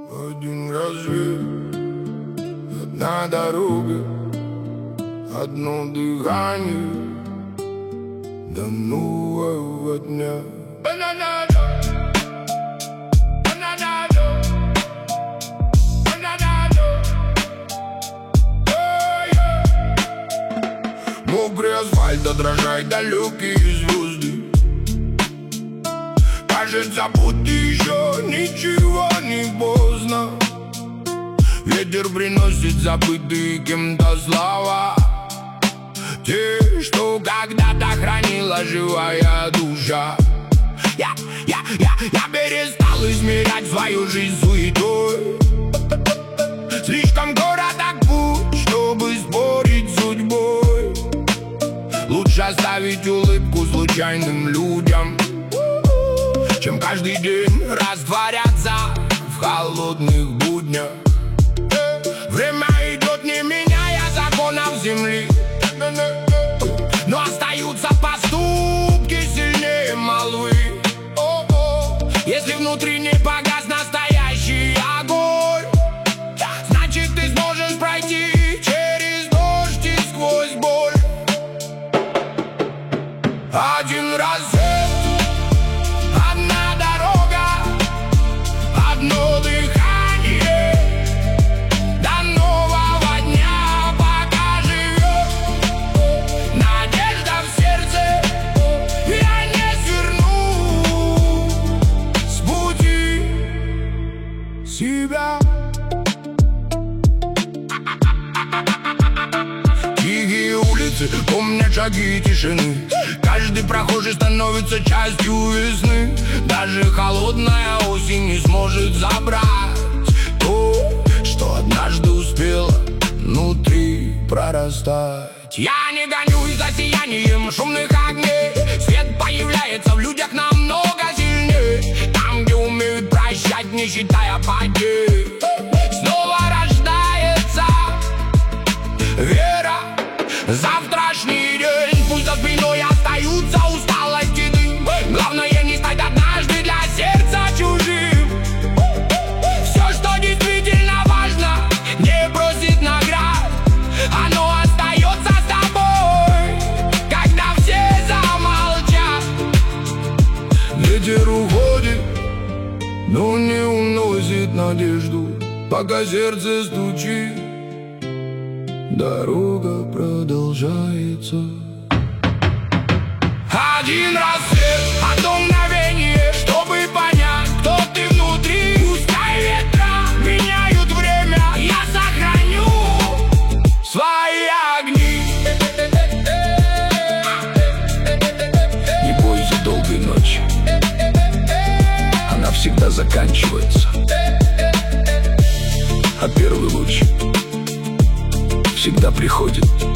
Один рассвет, одна дорога, одно дыхание до нового дня. Мокрый асфальт, отражает далекие звезды. Кажется, будто еще ничего не поздно. Ветер приносит забытые кем-то слова, те, что когда-то хранила живая душа. Я перестал измерять свою жизнь суетой. Слишком короток путь, чтобы спорить с судьбой. Лучше оставить улыбку случайным людям, чем каждый день растворяться в холодных буднях. Время идет, не меняя законов земли, но остаются поступки сильнее молвы. Если внутри не погас настоящий огонь, значит ты сможешь пройти через дождь и сквозь боль. Один рассвет, одна дорога, одно дыхание до нового дня. Пока живет надежда в сердце, я не сверну с пути себя. Тихие улицы помнят шаги тишины. Каждый прохожий становится частью весны. Даже холодная осень не сможет забрать то, что однажды успело внутри прорастать. Я не гонюсь за сиянием шумных огней. Свет появляется в людях намного сильнее. Там, где умеют прощать, не считая потерь, снова рождается вера в завтрашний день. Пусть за спиной остаются усталость и дым. Главное не стать однажды для сердца чужим. Все, что действительно важно, не просит наград. Оно остается с тобой, когда все замолчат. Ветер уходит, но не уносит надежду. Пока сердце стучит, дорога продолжается. Один рассвет, одно мгновение, чтобы понять, кто ты внутри. Пускай ветра меняют время, я сохраню свои огни. Не бойся долгой ночи, она всегда заканчивается, а первый луч всегда приходит